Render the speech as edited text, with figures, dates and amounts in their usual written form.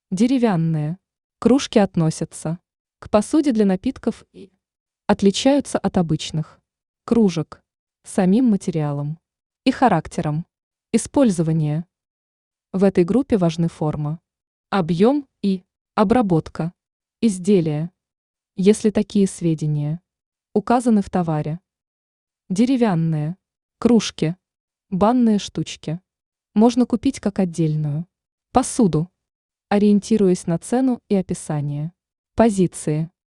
Деревянные. Кружки относятся к посуде для напитков и отличаются от обычных кружек самим материалом и характером использования. В этой группе важны форма, объем и обработка изделия, если такие сведения указаны в товаре. Деревянные кружки, банные штучки можно купить как отдельную посуду, ориентируясь на цену и описание позиции.